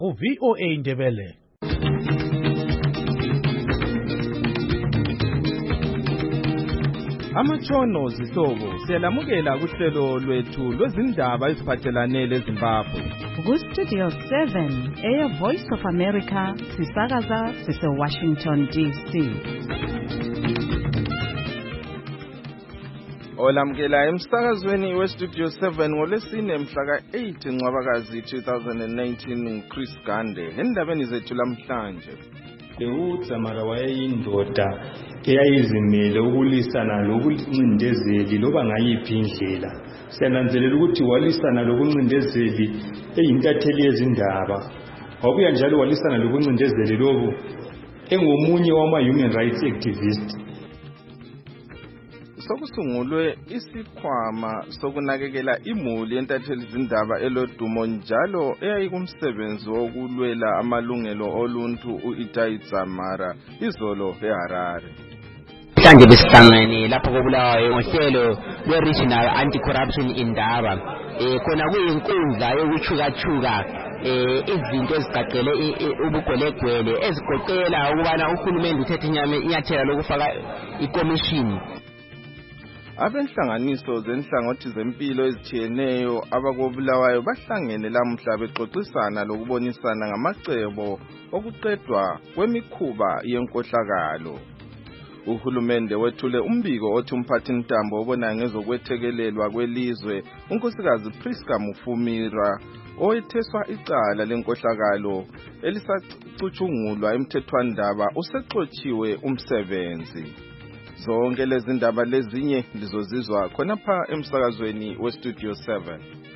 VOA Ndebele. Amatshono zihlobo siyalamukela kuhlelo lwethu lwezindaba eziphathelane leZimbabwe. Ku-Studio 7 Air Voice of America sisakaza sise-Washington DC. Olamukela emsakazweni we-Studio 7 ngolwesine mhla ka-8 Ncwabakazi 2019 uChris Gande. Endabeni zethu lamhlanje. UDzamara wayeyindoda eyayizimele ukulisana lokuncindezeli loba ngayiphi indlela. Siyananzelela ukuthi walisana lokuncindezeli eyintatheli yezindaba. Wabuya njalo walisana lokuncindezeli lobu engomunye wama-human rights activist. Sokusungulwe isikhwama sokunakekela imuli yentatheli zindaba elodumo njalo eyayikumsebenzi wokulwela amalungelo oluntu u-Itai Dzamara izolo eHarare. Manje besihlangene lapho kobulawayo ngohlelo lwe-Regional Anti-Corruption Indaba. Khona kuyinkundla yokuchuka izinto ezigaqele ubugolegwele ezigoqela ukubana uhulumende uthethe inyathela lokufaka ikomishini. Abenhlanganiso zenhlangothi zempilo ezithiyeneyo abakobulawayo bahlangene lamhla bexoxisana lokubonisana ngamacebo okuqedwa kwemikhuba yenkohlakalo. Uhulumende wethule umbiko othi umphathintambo obona ngezokwethekelelwa kwelizwe unkosikazi Priska Mufumira owetheswa icala lenkohlakalo elisacutshungulwa emthethwandaba usexotshiwe umsebenzi. Zonke lezi ndaba lezinye lizozizwa khonapha emsakazweni we-Studio 7.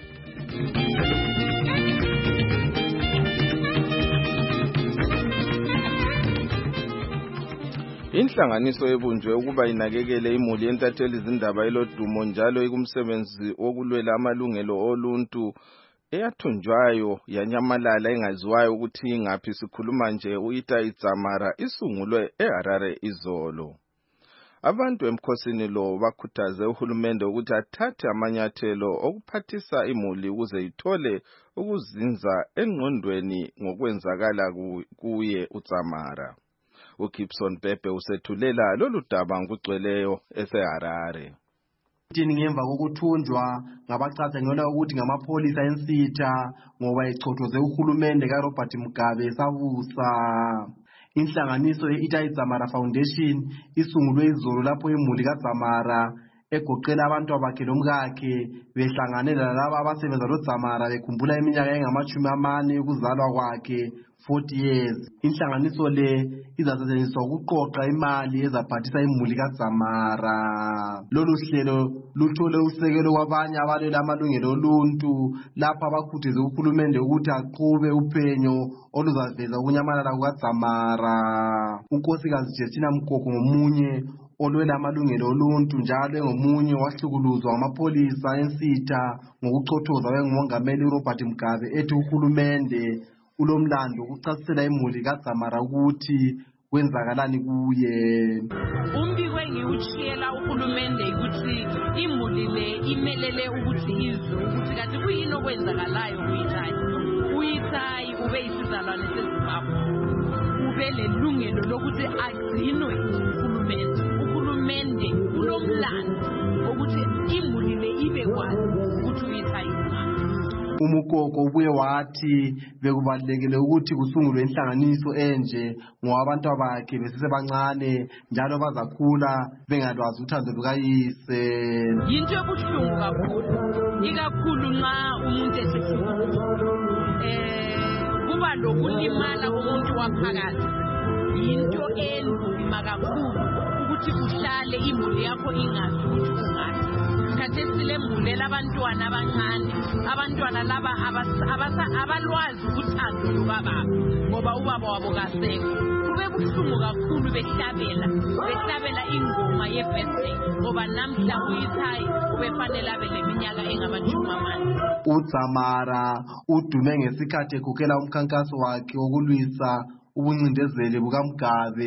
Inhlanganiso ebunjwe ukuba inakekele imuli yentatheli zindaba elodumo njalo ikumsebenzi wokulwela amalungelo oluntu eyathunjwayo yanyamalala engaziwayo ukuthi ingaphi. Sikhuluma nje u-Itai Dzamara isungulwe eHarare izolo. Abantu emkhosini lo bakhuthaze uhulumende ukuthi athathe amanyathelo okuphathisa imuli ukuze ithole ukuzinza engqondweni ngokwenzakala kuye uDzamara. uGibson Bhebhe usethulela lolu daba ngokugcweleyo eseHarare. Ngemva kokuthunjwa ngabacathangelwa ukuthi ngamapholisa ensitha ngoba echothoze uhulumende kaRobert Mugabe sabusa. Inhlanganiso ye-Itai Dzamara Foundation isungulwe izolo lapho imuli kaDzamara egoqela abantu abakhe lomkakhe behlanganela laba abasebenza loDzamara bekhumbula iminyaka engama-40 yokuzalwa kwakhe, 40 years. Inhlanganiso le izasetshenziswa ukuqoqa imali ezaphathisa imuli kaDzamara. Lolu hlelo luthole usekelo kwabanye abalwela amalungelo oluntu lapha abakhuthaze uhulumende ukuthi aqhube uphenyo oluzaveza ukunyamalala kukaDzamara. Unkosikazi Justina Mkoko ngomunye olwela amalungelo oluntu njalo engomunye wahlukuluzwa amapholisa ensitha ngokuchothoza wengumongameli uRobert Mugabe ethi uhulumende ulomlando ukuchasisela imuli kaDzamara ukuthi kwenzakalani kuye. Umbiko engiwushiyela uhulumende ukuthi imuli le imelele ukuthi izwe ukuthi kanti kuyini okwenzakalayo uyiTai ube isizalwane seZimbabwe ube lelungelo lokuthi agcinwe uhulumende ulomlando ukuthi imuli le ibe kwazi ukuthi uyiTai. Umukoko ubuye wathi bekubalekile ukuthi kusungulwe inhlanganiso enje ngoba abantu abakhe besesebancane njalo bazakhula bengalwazi uthando lukayise. Yinto yobuhlungu kakhulu, ikakhulu nxa umuntu esehlukile. Kuba lokulimala komuntu waphakathi. Yinto enzima kakhulu ukuthi uhlale imuli yakho ingazi ukuthi ungaphi. Khathesi lembulela abantwana abancane, abantwana laba abalwazi uthando lukababa ngoba ubaba wabo kasekho. Kube buhlungu kakhulu behlabela ingoma ye-birthday ngoba namhla uyiTai ubefanele abe leminyaka engama-40. uDzamara udume ngesikhathi ekhokela umkhankaso wakhe wokulwisa ubuncindezeli bukaMugabe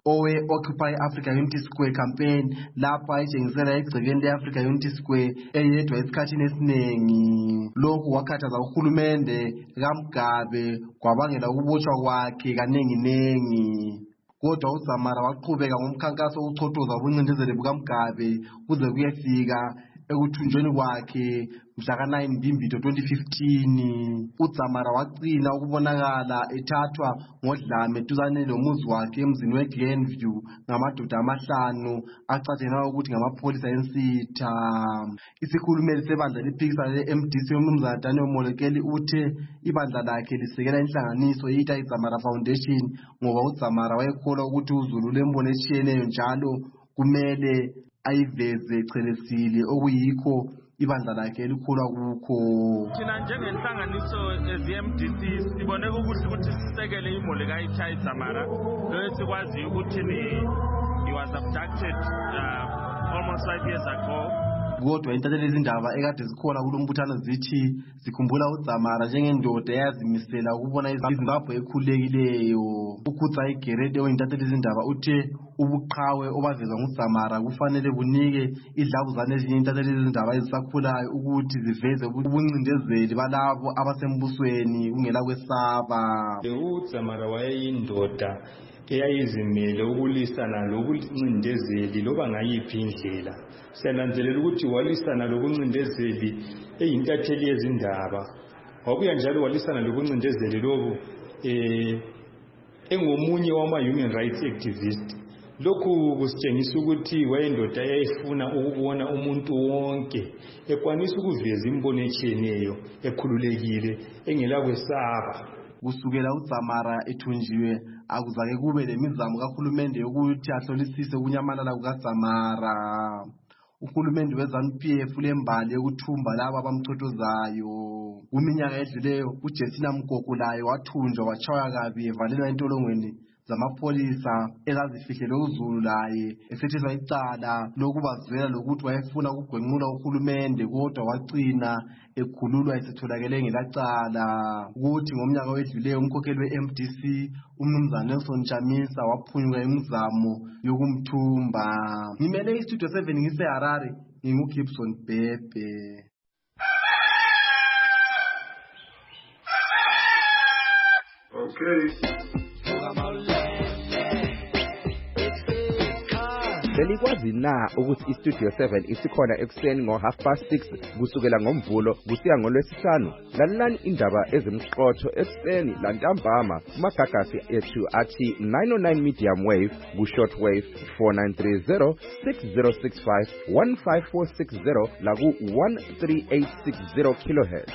owe-Occupy Africa Unity Square campaign lapha itshengisela egcekeni le-Africa Unity Square eyedwa esikhathini esiningi. Lokhu wakhathaza uhulumende kaMgabe kwabangela ukubotshwa kwakhe kanenginengi. Kodwa uZamara waqhubeka ngomkhankaso wokuchothoza ubuncindezeli bukaMgabe kuze kuyefika ekuthunjweni kwakhe mhla ka-9 Mbimbito 2015. uZamara wagcina ukubonakala ethathwa ngodlame duzane lomuzi wakhe emzini weGlenview ngamadoda 5 acatshelwa ukuthi ngamapholisa ensitha. Isikhulumeli sebandla liphikisana le-MDC uMnumzana Daniel Molekeli uthe ibandla lakhe lisekela inhlanganiso yeItai Dzamara Foundation ngoba uZamara wayekholwa ukuthi uZulu lembono etshiyeneyo njalo kumele ayiveze chelesile okuyikho ibandla lakhe elikholwa kukho. Thina njengenhlanganiso ezi-MDC sibone ukuthi sisekele imoli kaItai Dzamara esikwazi ukuthi he was abducted almost 5 years ago. Kodwa intatheli izindaba ekade zikhona kulombuthano zithi sikhumbula uZamara njengendoda eyazimisela ukubona iZimbabwe ekhululekileyo. uKhutsa iGerede oyintatheli izindaba uthe ubuqhawe obavezwa nguZamara kufanele bunike idlabuzane ezinye intatheli izindaba ezisakhulayo ukuthi ziveze ubuncindezeli balabo abasembusweni kungela kwesaba. uZamara wayeyindoda eyayizimele ukulwisana lobuncindezeli loba ngayiphi indlela. Siyananzelela ukuthi walisana lobuncindezeli eyintatheli yezindaba. Wabuya njalo walisana lobuncindezeli lobu engomunye wama-human rights activist. Lokhu kusitshengisa ukuthi wayindoda eyayifuna ukubona umuntu wonke ekwanisa ukuveza imbono etshiyeneyo ekhululekile engela kwesaba. Kusukela uZamara ethunjiwe akuzake kube lemizamo kahulumende yokuthi ahlolisise ukunyamalala kukaZamara. Uhulumende weZANU-PF ulembali yokuthumba laba abamchothozayo. Kuminyaka edluleyo uJessina Mgogo laye wathunjwa wachaywa kabi evalelwa entolongweni zamapholisa ezazifihlele uZulu laye esethethwa icala lokubazwela lokuthi wayefuna ukugwenqula uhulumende kodwa wagcina ekhululwa esetholakele ngelacala. Ukuthi ngomnyaka wedluleyo umkhokheli we-MDC uMnumzana Nelson Chamisa waphunyuka imizamo yokumthumba. Ngimele iStudio 7 ngiseHarare nginguGibson Bhebhe. Okay. Belikwazi na ukuthi iStudio 7 isikhona ekuseni ngo6:30 kusukela ngomvulo kusiya ngolwesihlanu? Lalelani indaba ezimqotho ekuseni lantambama kumagagasi ethu athi 909 medium wave ku shortwave 4930 6065 15460 la ku 13860 kHz.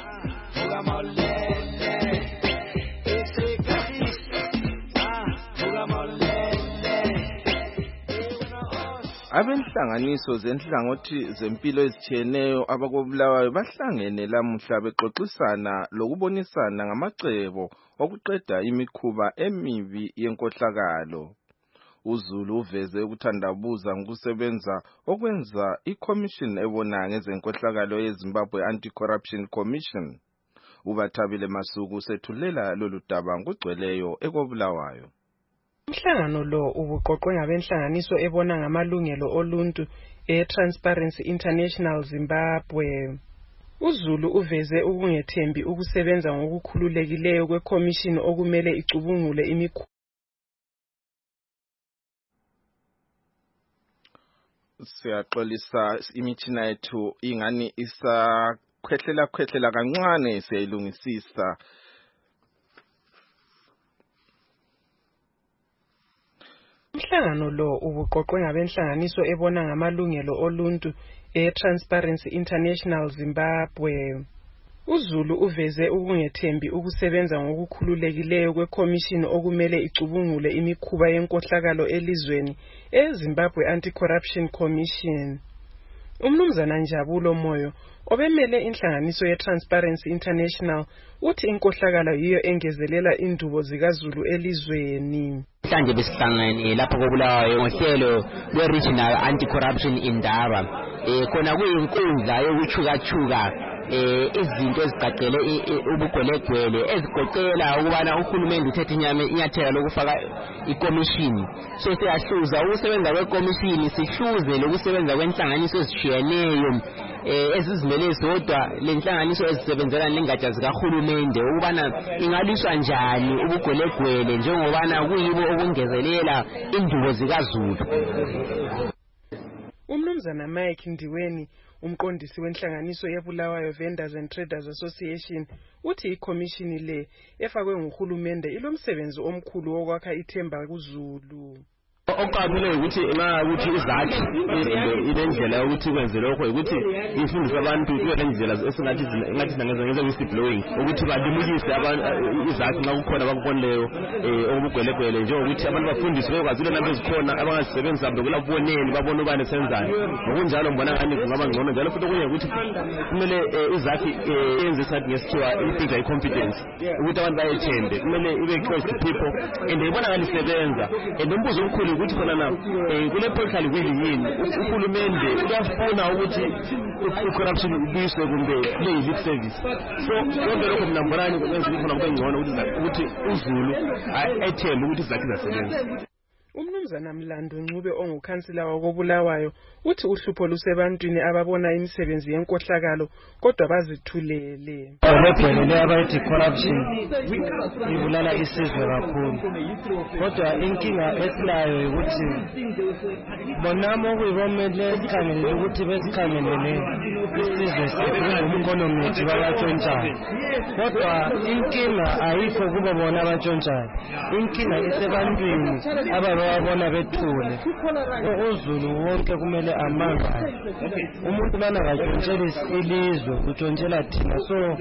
Abenhlanganiso zenhlangothi zempilo ezitshiyeneyo abakobulawayo bahlangene lamuhla bexoxisana lokubonisana ngamacebo okuqeda imikhuba emibi yenkohlakalo. uZulu uveze ukuthandabuza ngokusebenza okwenza iCommission ebona ngezenkohlakalo yeZimbabwe Anti-Corruption Commission. uBathabile Masuku sethulela lolu daba ngogcweleyo ekobulawayo. Umhlangano lo ubuqoqwe ngabenhlanganiso ebona ngamalungelo oluntu eTransparency International Zimbabwe. uZulu uveze ukungethembi ukusebenza ngokukhululekileyo kweCommission okumele icubungule imikhuba. Siyaxolisa imithina yethu ingani isakhwehlela kancane siyayilungisisa. Umhlangano lo ubuqoqwe ngabenhlanganiso ebona ngamalungelo oluntu eTransparency International Zimbabwe. uZulu uveze ukungethembi ukusebenza ngokukhululekileyo kweCommission okumele icubungule imikhuba yenkohlakalo elizweni eZimbabwe Anti-Corruption Commission. uMnumzana Njabulo Moyo obemele inhlanganiso yeTransparency International uthi inkohlakalo yiyo engezelela indubo zikaZulu elizweni. Manje besihlangene lapho kobulawayo ngohlelo lwe-Regional Anti-Corruption Indaba. Khona kuyinkundla yokuchukachuka izinto ezigqagqele ubugwelegwele ezigoqela ukubana uhulumende uthethe inyathelo lokufaka ikomishini. So siyahluza ukusebenza kwekomishini, sihluze lokusebenza kwenhlanganiso ezishiyeneyo ezizimele zodwa, lenhlanganiso ezisebenzela nengatsha zikahulumende, ukubana ingalwiswa njani ubugwelegwele njengobana kuyibo okungezelela indubo zikaZulu. Umnumzana Mike Ndiweni, umqondisi wenhlanganiso yeBulawayo Vendors and Traders Association, uthi ikomishini le efakwe nguhulumende ilomsebenzi omkhulu wokwakha ithemba kuZulu. Okuqaphele ukuthi ukuthi izakhi ilendlela ukuthi kwenze lokho ukuthi ifundise abantu indlela esingathi ngenza whistleblowing ukuthi balimukise izakhi nxa kukhona abakubonileyo okugwelegwele, njengokuthi abantu bafundiswe bekwazile nabo ezikhona abangazisebenza bekulaboneni babone ubani senzani. Ngokunjalo mbona ngani kungaba ngcono, njalo futhi okunye ukuthi kumele izakhi yenze isathi ngesikhiwa things like competence, ukuthi abantu bayethembe, kumele ibe close to people and ibona ngani sebenza. And umbuzo omkhulu ukuthi khona kule political will yini uhulumende uyafuna ukuthi i-corruption ibuyiswe kumbe lip service. So konke lokho mina mbonani kwenza ukuthi khona ngcono ukuthi uZulu ethembe ukuthi izakhi zasebenza. Umnumzana Mlando Ncube ongukhansila wakoBulawayo uthi uhlupho lusebantwini ababona imisebenzi yenkohlakalo kodwa bazithulele. Lebhelele abayithi corruption ibulala isizwe kakhulu, kodwa inkinga esilayo ukuthi bonamo okuyibomele sikhangelele ukuthi besikhangelele isizwe sethu ngumkonomiti babatshontshayo, kodwa inkinga ayikho kubo bona abatshontshayo, inkinga isebantwini ababona bethule. UZulu wonke kumele amangale, umuntu lana katshontsheli ilizwe utshontshela thina, so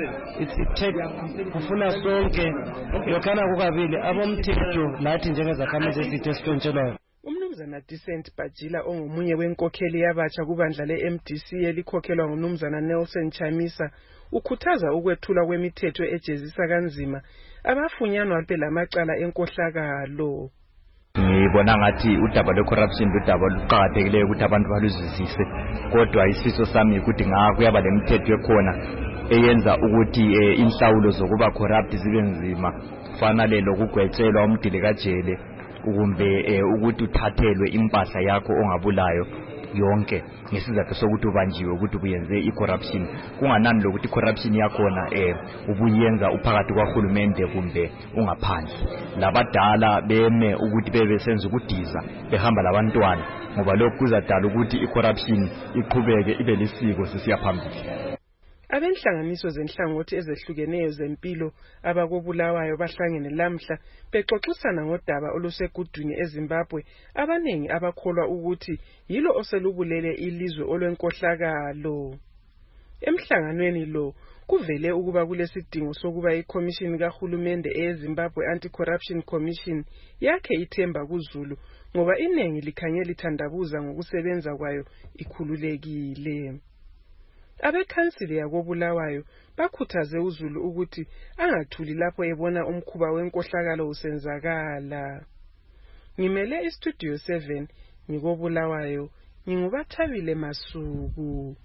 kufuna sonke lokhana kukabili abomthetho lathi njengezakhamuzi esithi esitshontshelwayo. Umnumzana Decent Bajila ongomunye wenkokheli yabatsha kubandla le-MDC elikhokhelwa ngumnumzana Nelson Chamisa ukhuthaza ukwethula kwemithetho ejezisa kanzima abafunyanwa belamacala enkohlakalo. Ngibona ngathi udaba lwe-corruption ludaba luqakathekileyo ukuthi abantu baluzwisise, kodwa isifiso sami ukuthi kuyaba lemithetho ekhona eyenza ukuthi inhlawulo zokuba corrupt zibe nzima, kufanele lokugwetshelwa umdili kajele kumbe ukuthi uthathelwe impahla yakho ongabulayo yonke ngesizathu sokuthi ubanjiwe ukuthi ubuyenze i-corruption, kunganani lokuthi i-corruption yakhona ubuyenza uphakathi kwahulumende kumbe ungaphandle. Labadala beme ukuthi bebesenza ukudiza behamba labantwana, ngoba lokhu kuzadala ukuthi i-corruption iqhubeke ibe lisiko sisiya phambili. Abenhlanganiso zenhlangothi ezehlukeneyo zempilo abakoBulawayo bahlangene lamhla bexoxisana ngodaba olusegudwini eZimbabwe, abanengi abakholwa ukuthi yilo oselubulele ilizwe olwenkohlakalo. Emhlanganweni lo kuvele ukuba kulesidingo sokuba ikomishini kahulumende eZimbabwe Anti-Corruption Commission yakhe ithemba kuZulu, ngoba inengi likhanye lithandabuza ngokusebenza kwayo ikhululekile. Abekhansili yakoBulawayo bakhuthaze uZulu ukuthi angathuli lapho ebona umkhuba wenkohlakalo usenzakala. Ngimele iStudio 7 ngikoBulawayo, nginguBathabile Masuku.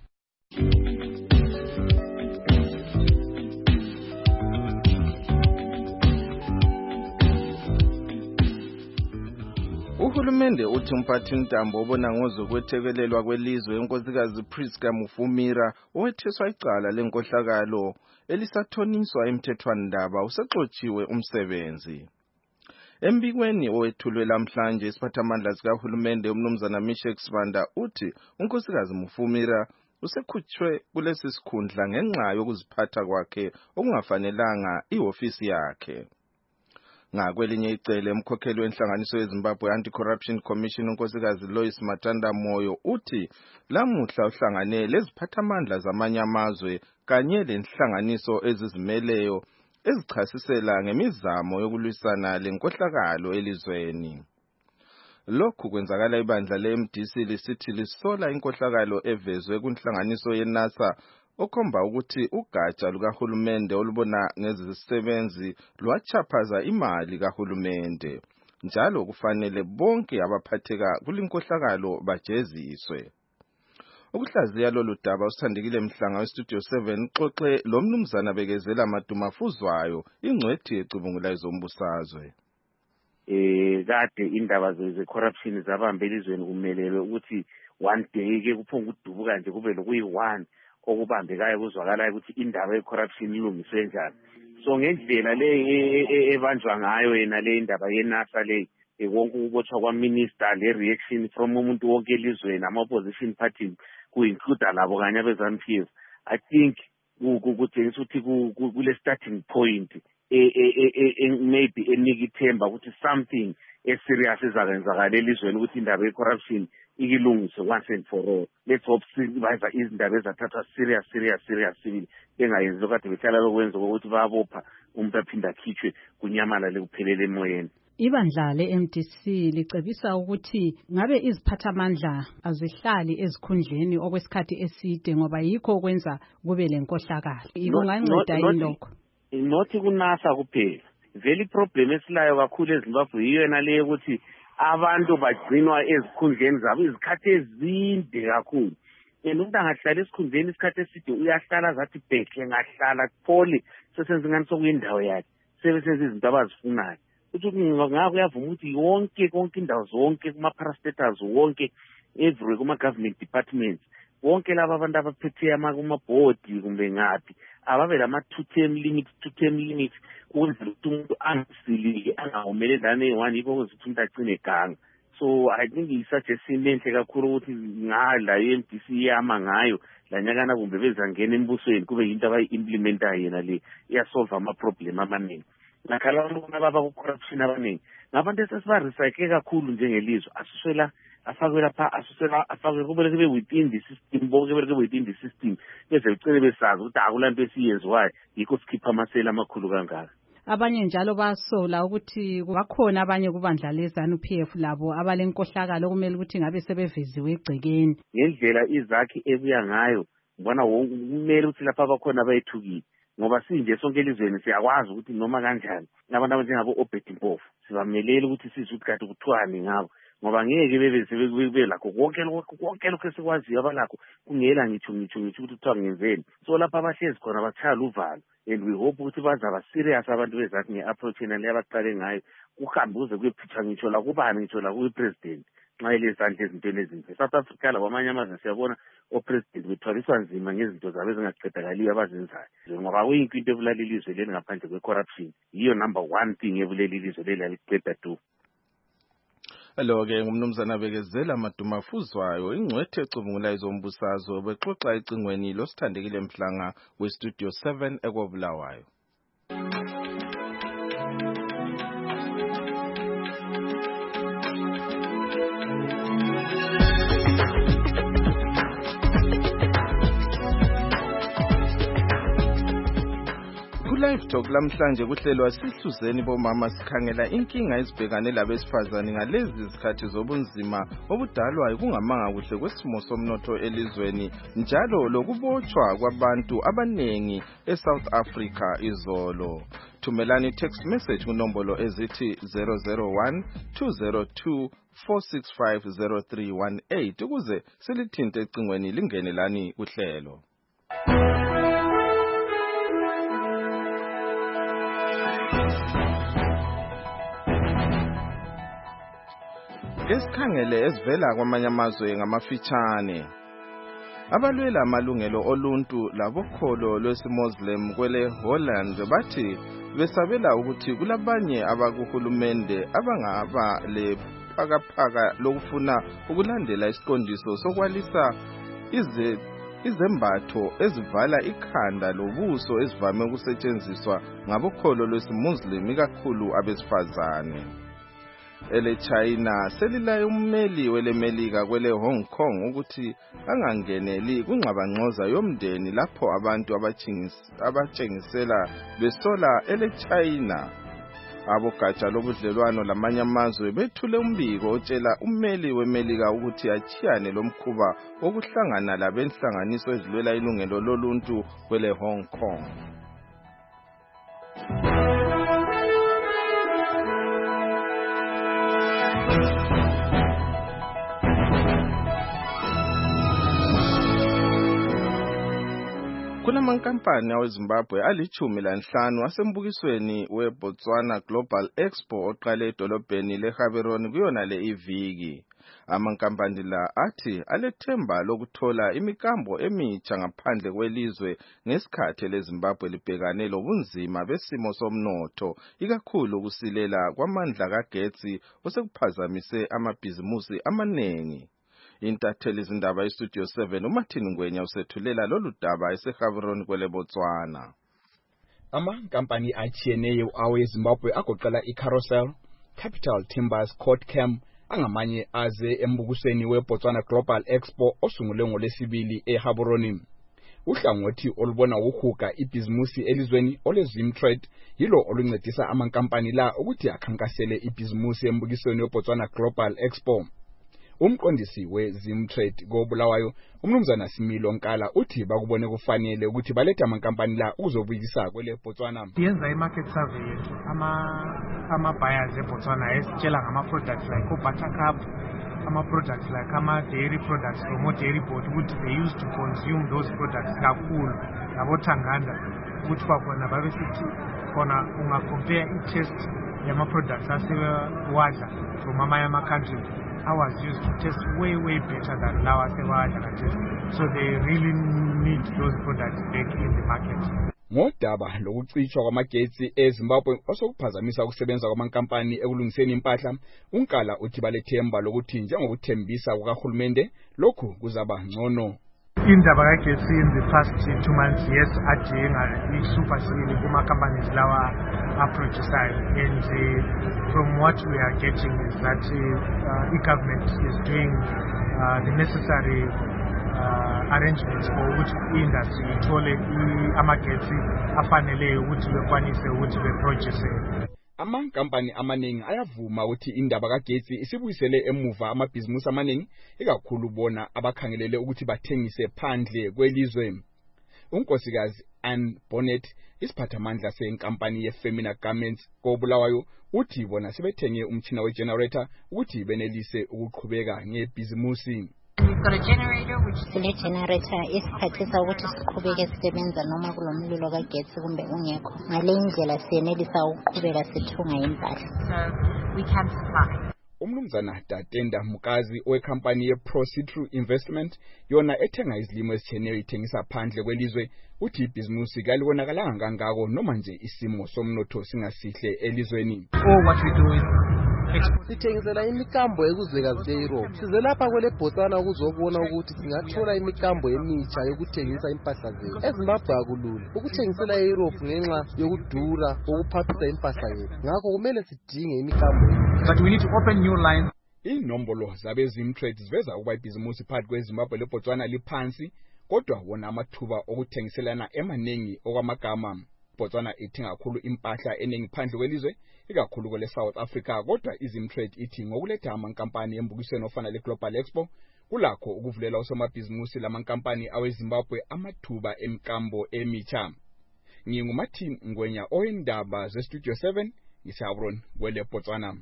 Uhulumende uthi umphathintambo obona ngozokwethekelelwa kwelizwe unkosikazi Priska Mufumira owetheswa icala lenkohlakalo elisathoniswa emthethwandaba usexotshiwe umsebenzi. Embikweni owethulwe lamhlanje isiphathamandla sikahulumende umnumzana Mishek Sibanda uthi unkosikazi Mufumira usekhutshwe kulesi sikhundla ngenxa yokuziphatha kwakhe okungafanelanga ihofisi yakhe. Ngakwelinye icele umkhokheli wenhlanganiso yeZimbabwe Anti-Corruption Commission unkosikazi Lois Matanda Moyo uthi lamuhla uhlangane leziphathamandla zamanye amazwe kanye lenhlanganiso ezizimeleyo ezichasisela ngemizamo yokulwisana lenkohlakalo elizweni. Lokhu kwenzakala ibandla le-MDC lisithi lisola inkohlakalo evezwe kunhlanganiso yeNASA okhomba ukuthi ugatsha lukahulumende olubona ngezisebenzi lwachaphaza imali kahulumende, njalo kufanele bonke abaphatheka kulinkohlakalo bajeziswe. ukuhlaziya lolu daba usithandekile Mhlanga westudio 7 xoxe lo mnumzana Bekezela Madumafuzwayo ingcwethi ecubungula izombusazwe. Kade indaba ze-corruption zabambe elizweni kumelele ukuthi one day ke kuphonga udubuka nje kube lokuyi-one okubambekayo kuzwakalayo ukuthi indaba ye-corruption ilungiswe njani. So ngendlela le ebanjwa ngayo yena le indaba ye-NASA le wonke ukubotshwa kwa-minister le-reaction from umuntu wonke elizweni ama-opposition parties ku-include labo kanye abe-ZANU-PF, I think kutshengisa ukuthi kule starting point maybe enika ithemba ukuthi something serious izakenzakala elizweni ukuthi indaba ye-corruption ikilungiswe once and for all. Let's hope izindaba ezathathwa serious bengayenzi lokade behlala lokwenza ukuthi bayabopha umuntu aphinde akhitshwe kunyamalale kuphelele emoyeni. Ibandla le-MDC licebisa ukuthi ngabe iziphathamandla azihlali ezikhundleni okwesikhathi eside ngoba yikho okwenza kube lenkohlakalo. Kunganceda yini lokho? Nothi kunasa kuphela. Vele problem esilayo kakhulu eZimbabwe yiyo yena le ukuthi abantu bagcinwa ezikhundleni zabo izikhathi ezinde kakhulu. Umuntu angahlala esikhundleni isikhathi eside uyahlala zathi bhekhe ngahlala kuphole sesenza ingani sokuyindawo yakhe sebesenza izinto abazifunayo. Ukuthi ngakho uyavuma ukuthi konke indawo zonke kuma-parastatals wonke everywhere kuma-government departments wonke laba abantu abaphethe kuma-bhodi kumbe ngaphi ababe lama-two-term limit ukwenzela ukuthi umuntu angasilike angawomelelane eyi-one yikho ukuthi umuntu agcine eganga. So I think i-suggestion enhle kakhulu ukuthi ngala i-MDC iyama ngayo lanyakana kumbe bezangena embusweni kube yinto abayi-implementayo yena le iyasolve ama-problem amaningi. Nakhala abantu ababa ku-corruption abaningi ngabantu esesibarecycle kakhulu njengelizwe asusela afakwe lapha afakwe kubeleke be-within the system bonke beleke within the system beze becele besazi ukuthi akulanto esiyenziwayo yikho sikhipha amasela amakhulu kangaka. Abanye njalo basola ukuthi bakhona abanye kubandla le-ZANU-PF labo abalenkohlakalo okumele ukuthi ngabe sebeveziwe egcekeni. Ngendlela izakhi ebuya ngayo ngibona kumele ukuthi lapha abakhona bayethukile ngoba sinje sonke elizweni siyakwazi ukuthi noma kanjani abantu abanjengabo Obed Mpofu sibamelele ukuthi sizwe ukuthi kade kuthiwani ngabo ngoba ngeke bebe lakho konke lokho esikwaziyo abalakho kungela ngitsho ukuthi kuthiwa ngenzeni. So lapha abahlezi khona batshaya uvalo and we hope ukuthi bazaba serious abantu bezathi nge-approach yena le abaqale ngayo kuhambe kuze kuyephithwa ngitsho la kubani ngitsho la kuyi-president nxa elezandla ezintweni ezinhle. South Africa labamanye amazwe siyabona opresident bethwaliswa nzima ngezinto zabo ezingaqedakaliyo abazenzayo ngoba kuyinto into ebulala ilizwe leli ngaphandle kwe-corruption yiyo number one thing ebulala ilizwe leli aliqeda tu. Lo-ke ngumnumzana Bekezela Madumafuzwayo ingcwethi ecubungula izombusazwe bexoxa ecingweni losithandekile Mhlanga westudio 7 ekobulawayo. Live Talk lamhlanje kuhlelwa sihluzeni bomama sikhangela inkinga ezibhekane labesifazane ngalezi zikhathi zobunzima obudalwa kungamanga kuhle kwesimo somnotho elizweni njalo lokubotshwa kwabantu abanengi eSouth Africa izolo. Thumelani text message kunombolo ezithi 001 202 4650318 ukuze silithinte ecingweni lingenelani kuhlelo. Esikhangele ezivela kwamanye amazwe ngamafitshane. Abalwela amalungelo oluntu labokholo lwesimuslim kwele Holland bathi besabela ukuthi kulabanye abakuhulumende abangaba lephakaphaka lokufuna ukulandela isiqondiso sokwalisa izembatho ezivala ikhanda lobuso ezivame ukusetshenziswa ngabokholo lwesimuslim ikakhulu abesifazane. Ele-China selilaye ummeli welemelika kwele Hong Kong ukuthi angangeneli kwingxabangxoza yomndeni lapho abantu abatshengisela besola ele-China. Abogatsha lobudlelwano lamanye amazwe bethule umbiko otshela ummeli wemelika ukuthi achiyane lomkhuba wokuhlangana labenhlanganiso ezilwela ilungelo loluntu kwele Hong Kong. amankampani aweZimbabwe ali-15 asembukisweni weBotswana Global Expo oqale edolobheni leGaborone kuyona le iviki. Amankampani la athi alethemba lokuthola imikambo emitsha ngaphandle kwelizwe ngesikhathi leZimbabwe libhekane lobunzima besimo somnotho, ikakhulu ukusilela kwamandla kagetsi osekuphazamise amabhizimusi amaningi. Intatheli izindaba iStudio 7 uMartin Ngwenya usethulela lolu daba eseGaborone kwele Botswana. Amankampani atshiyeneyo aweZimbabwe agoqela iCarousel, Capital Timbers, Cotcam angamanye aze embukisweni weBotswana Global Expo osungulwe ngoLwesibili eGaborone. Uhlangothi olubona ukuhuga ibhizimusi elizweni oleZimtrade yilo oluncedisa amankampani la ukuthi akhankasele ibhizimusi embukisweni weBotswana Global Expo. Umqondisi weZimtrade koBulawayo umnumzana Similo Nkala uthi bakubone kufanele ukuthi balethe amankampani la ukuzobuyisa kwele Botswana. Yenza imarket survey yethu ama buyers eBotswana esitshela ngama products like Buttercup, ama products like ama dairy products from dairy board ukuthi they used to consume those products kakhulu labo Tanganda ukuthi kwakhona babesithi khona unga compare i-taste yama products asewadla from ama countries. I was used to taste way better than now so they really need those products back in the market. Ngodaba lokucitshwa kwamagetsi eZimbabwe osokuphazamisa ukusebenza kwamankampani ekulungiseni impahla, uNkala uthi balethemba lokuthi njengokuthembisa kukaHulumende lokhu kuzaba ngcono. Indaba kagetsi in the past 2 months, yes, adinga i-super sale kuma companies lawa producer, and from what we are getting is that the government is doing the necessary arrangements for which industry ithole amagetsi afanele ukuthi bekwanise ukuthi beproduce. Amankampani amaningi ayavuma ukuthi indaba kagetsi isibuyisele emuva amabhizimusi amaningi ikakhulu bona abakhangelele ukuthi bathengise phandle kwelizwe. Unkosikazi Ann Bonnet isiphathamandla senkampani yeFemina Garments koBulawayo uthi bona sebethenge umtshina wegenerator ukuthi benelise ukuqhubeka ngebhizimusi. We've got a generator which generator isiphathisa ukuthi siqhubeke sisebenza noma kulomlilo kagetsi kumbe ungekho. Ngale indlela siyenelisa ukuqhubeka sithunga impahla. So we can supply. Umnumzana Datenda Mukazi owekhampani yeProcitru Investment yona ethenga izilimo ezitshiyeneyo ithengisa phandle kwelizwe uthi ibhizimusi kalibonakala kangako noma nje isimo somnotho singasihle elizweni. What we do is sithengisela imikambo ekuzwekazi leYurope. Size lapha kwele Botswana ukuzobona ukuthi singathola imikambo emitsha yokuthengisa impahla zethu. eZimbabwe akulula ukuthengisela eYurope ngenxa yokudura ukuphathisa impahla yethu. Ngakho kumele sidinge imikambo. But we need to open new lines. Inombolo zabeZimtrade ziveza ukuba ibhizimusi phakathi kweZimbabwe leBotswana liphansi, kodwa wona amathuba okuthengiselana emaningi okwamagama. Botswana ithenga kakhulu impahla eningi phandle kwelizwe, ikakhulu kwele South Africa, kodwa iZimtrade ithi ngokuletha amankampani embukisweni ofana leGlobal Expo kulakho ukuvulela usomabhizimusi lamankampani aweZimbabwe amathuba emkambo emitsha. NginguMartin Ngwenya oyindaba zeStudio 7 ngiseGaborone kwele Botswana.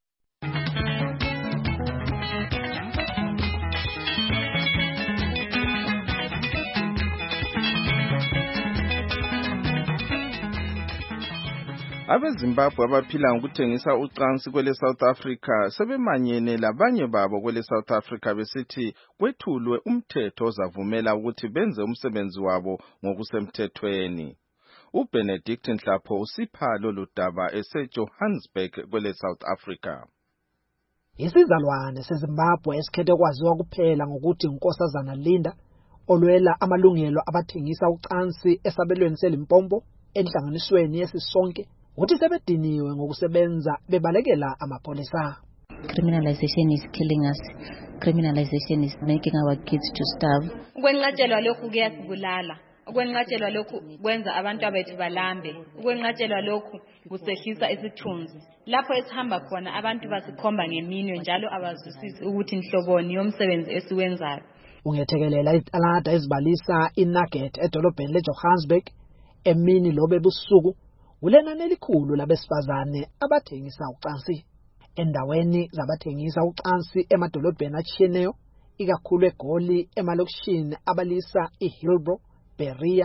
AbeZimbabwe abaphila ngokuthengisa ucansi kwele South Africa sebemanyene labanye babo kwele South Africa besithi kwethulwe umthetho ozavumela ukuthi benze umsebenzi wabo ngokusemthethweni. uBenedict Nhlapho usipha lolu daba eseJohannesburg kwele South Africa. Isizalwane seZimbabwe esikhethe kwaziwa kuphela ngokuthi uNkosazana Linda olwela amalungelo abathengisa ucansi esabelweni seLimpopo enhlanganisweni yesisonke uthi sebediniwe ngokusebenza bebalekela amapholisa. Criminalization is killing us. Criminalization is making our kids to starve. Ukwenqatshelwa lokhu kuyasibulala. Ukwenqatshelwa lokhu kwenza abantu abethu balambe. Ukwenqatshelwa lokhu kusehlisa isithunzi. Lapho esihamba khona abantu basikhomba ngeminwe njalo abazwisisi ukuthi inhloboni yomsebenzi esiwenzayo. Ungethekelela izitalada ezibalisa iNugget edolobheni leJohannesburg emini lobe busuku ulenani elikhulu labesifazane abathengisa ucansi. Endaweni zabathengisa ucansi emadolobheni atshiyeneyo ikakhulu eGoli emalokishini abalisa iHillbrow, Berea,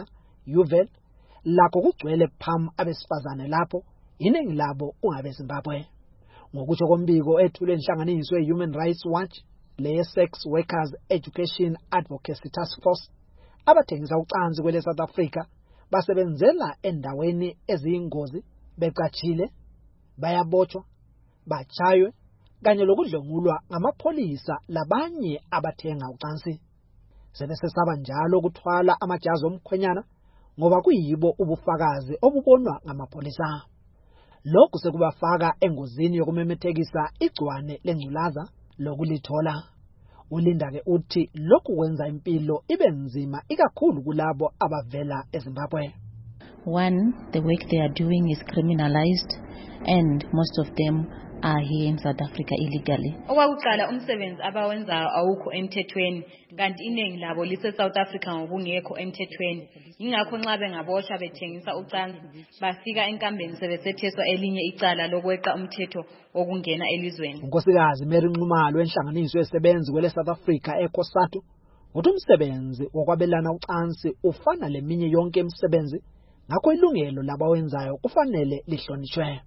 Yuvel, lakho kugcwele pham abesifazane lapho, iningi labo ungabeZimbabwe. Ngokusho kombiko ethulwe inhlanganiso ye-Human Rights Watch, le Sex Workers Education Advocacy Task Force, abathengisa ucansi kwele South Africa basebenzela endaweni eziyingozi, becatshile, bayabotshwa, bachaywe, kanye lokudlengulwa ngamapholisa labanye abathenga ucansi. Sebesesaba njalo ukuthwala amajazi omkhwenyana ngoba kuyibo ubufakazi obubonwa ngamapholisa. Lokhu sekubafaka engozini yokumemethekisa igcwane lengculaza lokulithola. Ulinda-ke uthi lokhu kwenza impilo ibe nzima ikakhulu kulabo abavela eZimbabwe. One, the work they are doing is criminalized and most of them are here in South Africa illegally. Okwakuqala umsebenzi abawenzayo awukho emthethweni kanti iningi labo lise South Africa ngokungekho emthethweni. Ingakho nxa bengaboshwa bethengisa ucansi bafika enkambeni sebesetheswa elinye icala lokweqa umthetho okungena elizweni. uNkosikazi Mary Nxumalo wenhlanganiso yesebenzi kwele South Africa eCOSATU uthi umsebenzi wokwabelana ucansi ufana leminye yonke imisebenzi ngakho ilungelo labawenzayo kufanele lihlonishwe.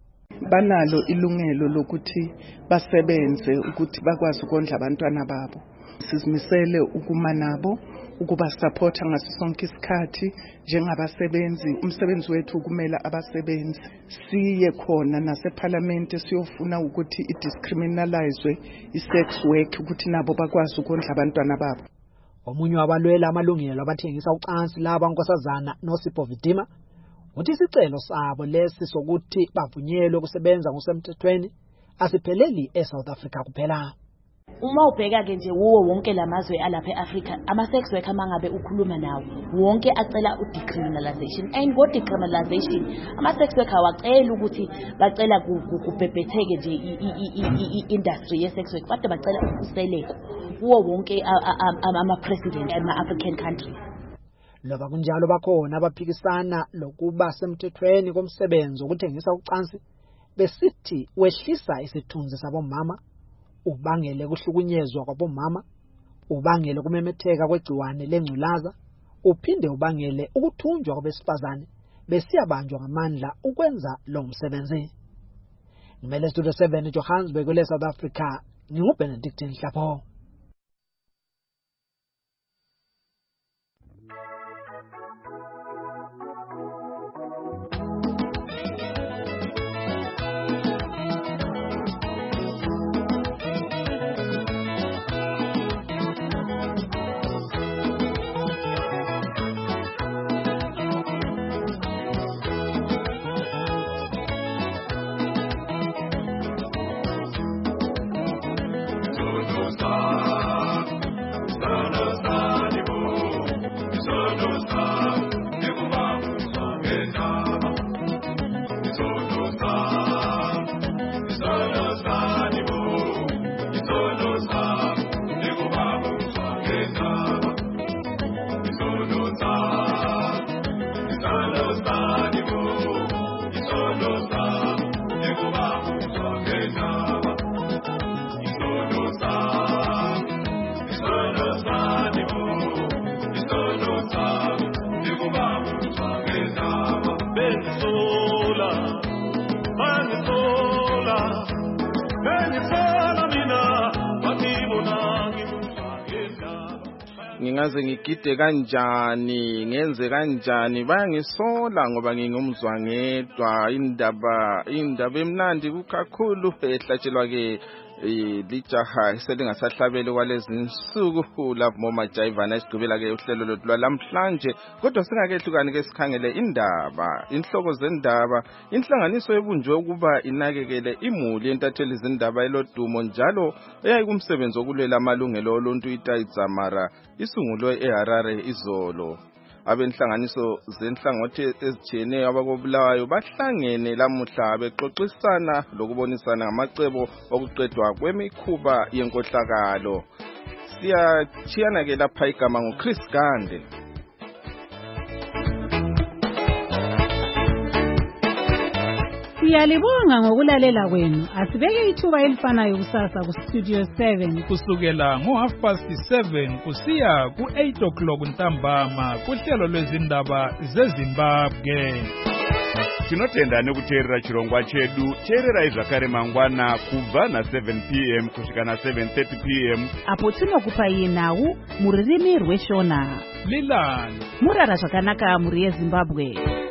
Banalo ilungelo lokuthi basebenze ukuthi bakwazi ukondla abantwana babo. Sizimisele ukuma nabo ukuba supporta ngaso sonke isikhathi njengabasebenzi. Umsebenzi wethu kumele abasebenzi siye khona naseParliament siyofuna ukuthi idiscriminalizwe isex work ukuthi nabo bakwazi ukondla abantwana babo. Omunye wabalwela amalungelo abathengisa ucansi laba Nkosazana noSipho Vidima uthi isicelo sabo lesi sokuthi bavunyelwe ukusebenza ngosemthethweni asipheleli eSouth Africa kuphela. Uma ubheka ke nje wowo wonke lamazwe alapha eAfrica ama-sex worker mangabe ukhuluma nawo wonke acela udecriminalization and go decriminalization ama-sex worker wacela ukuthi bacela kubhebhetheke nje i-industry ye-sex work kodwa bacela ukuseleko kuwo wonke ama-president ama-African countries. Loba kunjalo bakhona abaphikisana lokuba semthethweni komsebenzi wokuthengisa ucansi besithi wehlisa isithunzi sabomama, ubangele kuhlukunyezwa kwabomama, ubangele kumemetheka kwegciwane lengculaza, uphinde ubangele ukuthunjwa kwabesifazane besiyabanjwa ngamandla ukwenza lo msebenzi. Ngimele Studio 7 Johannesburg kwele South Africa, nginguBenedict Nhlapho. Ngingaze ngigide kanjani ngenze kanjani bayangisola ngoba ngingumzwangedwa indaba emnandi kukakhulu ehlatshelwa ke lijaha selingasahlabele kwalezi insuku lapho moMajayivana esigqibela ke uhlelo lwethu lwalamhlanje. Kodwa singakehlukani ke sikhangele indaba inhloko zendaba. Inhlanganiso ebunjwe ukuba inakekele imuli entatheli zindaba elodumo njalo eyayikumsebenzi wokulwela amalungelo oluntu iTaidzamara isungulwe eHarare izolo. Abenhlanganiso zenhlangothi ezitshiyeneyo abakobulawayo bahlangene lamuhla bexoxisana lokubonisana ngamacebo okuqedwa kwemikhuba yenkohlakalo. Siyachiyana ke lapha igama nguChris Gande. Siyalibonga ngokulalela kwenu. Asibeke ithuba elifanayo kusasa ku Studio 7 kusukela ngo7:30 kusiya ku8 ntambama kuhlelo lwezindaba zeZimbabwe. Tinotenda nekuteerera chirongwa chedu. Teerera zvakare mangwana kubva na7 p.m. kusvika na7:30 p.m. apo tinokupai nhau muririmi rweshona. Lilani murara zvakanaka muri yeZimbabwe.